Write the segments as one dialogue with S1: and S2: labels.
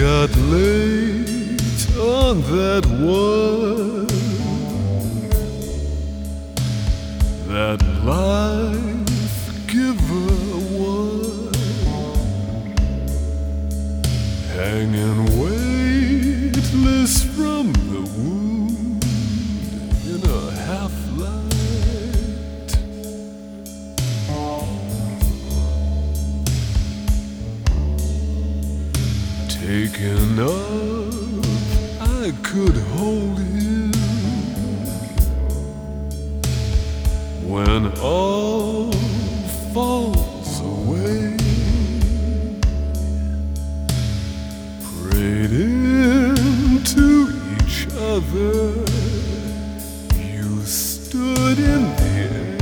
S1: got late on that one, that life-giver one, hanging weightless from the wound in a half-light. Taken up, I could hold him when all falls away. Prayed into each other, you stood in the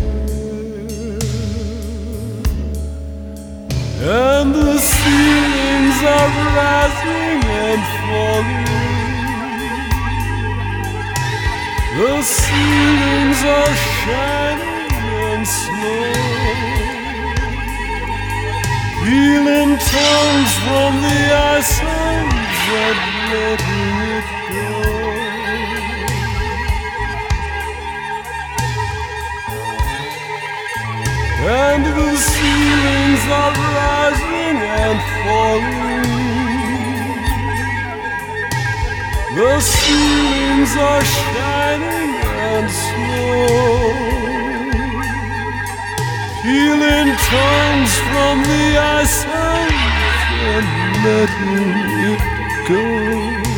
S1: air, and the ceilings are rising and falling. The ceilings are shining and slow, feeling tongues from the ice and letting it go. And the ceilings are rising and falling. The ceilings are shining and slow, feeling tongues from the ice and letting it go.